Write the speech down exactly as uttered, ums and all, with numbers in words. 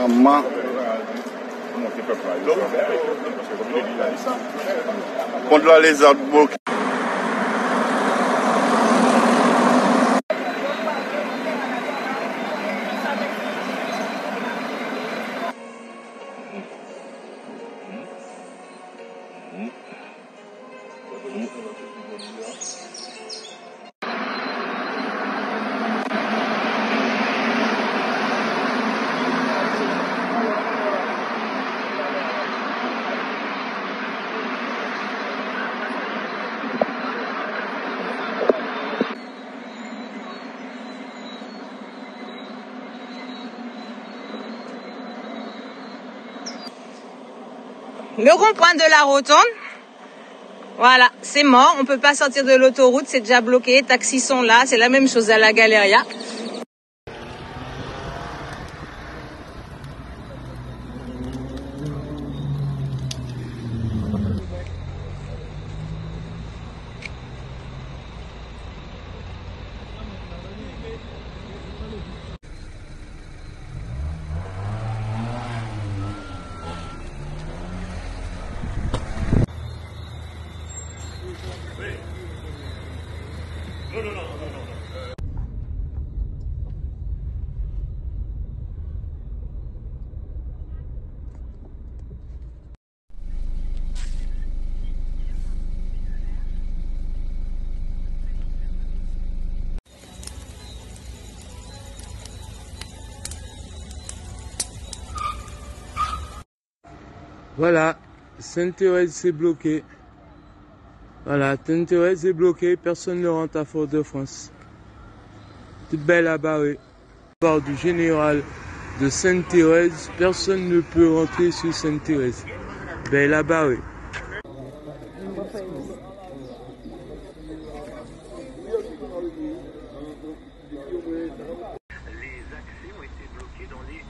Maman. Contre la lézard bloquée. Le rond-point de la rotonde, voilà, c'est mort, on peut pas sortir de l'autoroute, c'est déjà bloqué, les taxis sont là, c'est la même chose à la Galeria. Voilà, Sainte-Thérèse c'est bloqué. Voilà, Sainte-Thérèse est bloqué, personne ne rentre à Fort-de-France. Toute belle à barrer. Par du général de Sainte-Thérèse, personne ne peut rentrer sur Sainte-Thérèse. Belle à barrer. Les accès ont été bloqués dans les...